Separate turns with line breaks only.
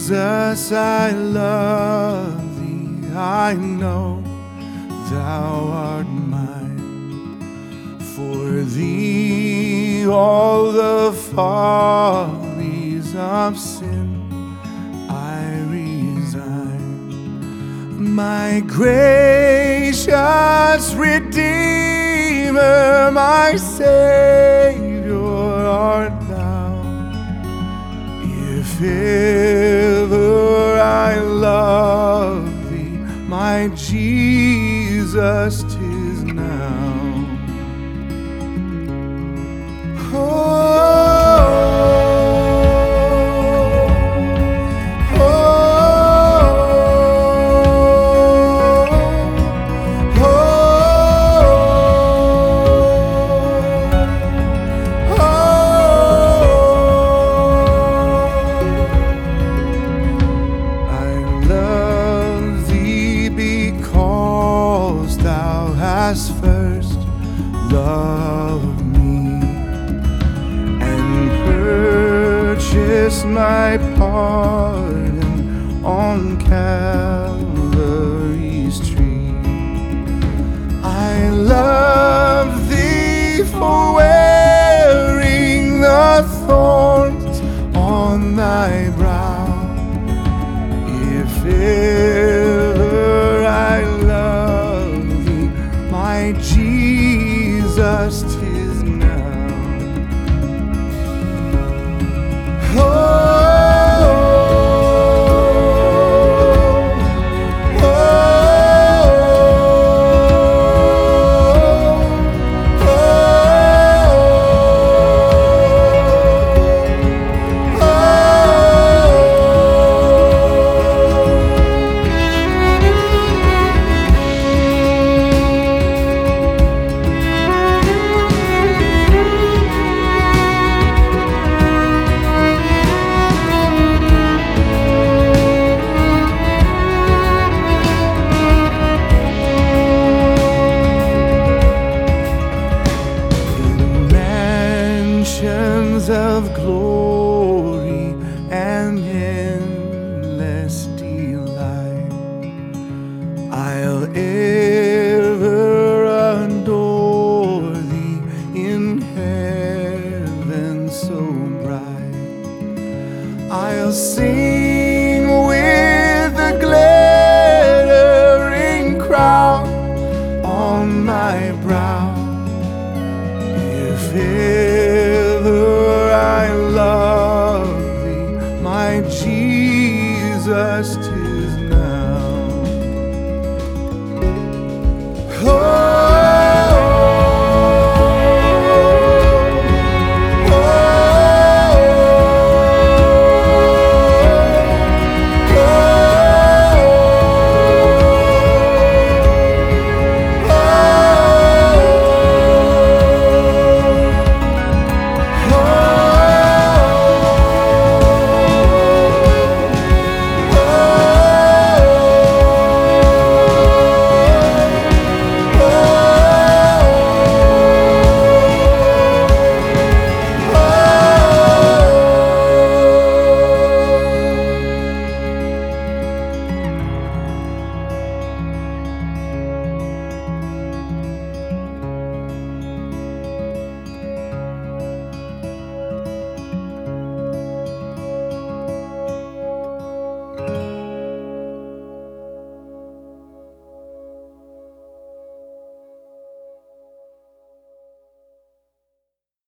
Jesus, I love thee. I know thou art mine. For thee all the follies of sin I resign. My gracious Redeemer, my Savior art thou. If ever I love thee, my Jesus, 'tis now. First loved me and purchased my pardon on Calvary's tree. I love thee for wearing the thorns on thy brow. If ever I love thee, my Jesus, 'tis now. Of glory and endless delight, I'll ever adore thee in heaven so bright. I'll sing with the glittering crown on my brow. If